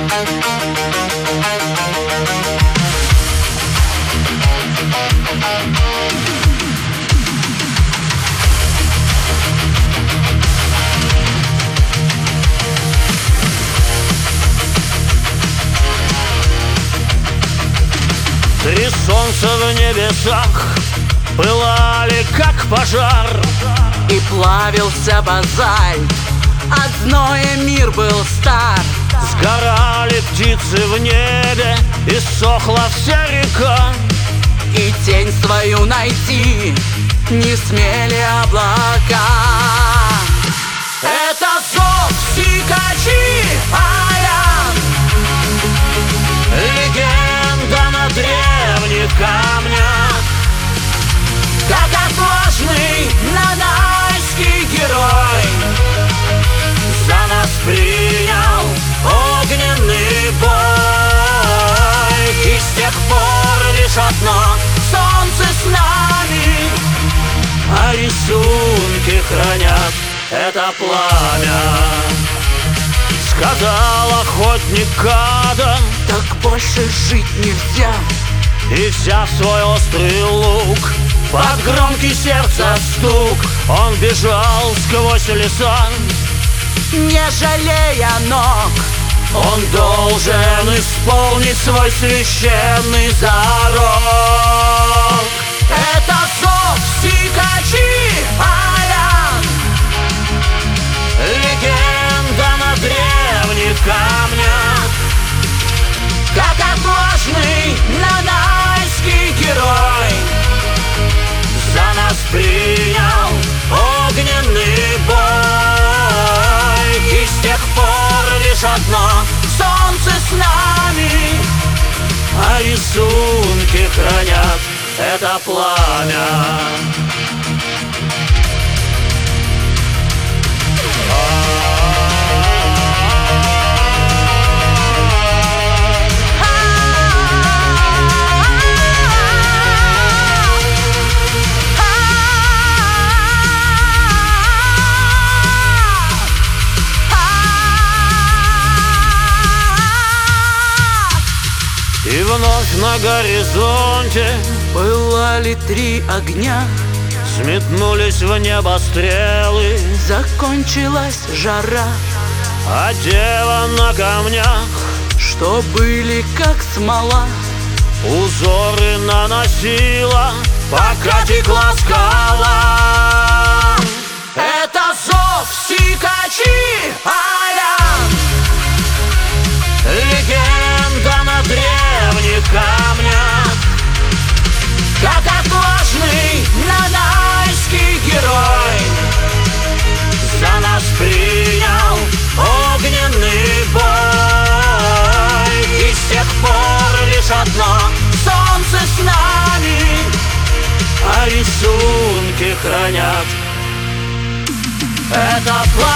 Три солнца в небесах пылали, как пожар, и плавился базальт, от зноя мир был стар. сгорали птицы в небе, и сохла вся река, и тень свою найти не смели облака. Это зов Сикачи полян, легенда на древних камнях, как отважный нанайский герой за нас принял огненный бой. И с тех пор лишь одно — солнце с нами, а рисунки хранят это пламя. Сказал охотник Кадан: так больше жить нельзя. И взяв свой острый лук, под громкий сердца стук, он бежал сквозь леса, не жалея ног. он должен исполнить свой священный зарок. Это зов Сикачи полян, легенда на древних камнях, как отважный нанайский герой за нас принял огненный бой. И с тех пор лишь одно — солнце с нами, а рисунки хранят это пламя. И вновь на горизонте пылали три огня, сметнулись в небо стрелы, закончилась жара. а дева на камнях Что были как смола, узоры наносила, пока текла скала. это зов Сикачи полян, Легенда на древних камнях, как отважный нанайский герой за нас принял огненный бой. И с тех пор лишь одно — солнце с нами, а рисунки хранят это пламя.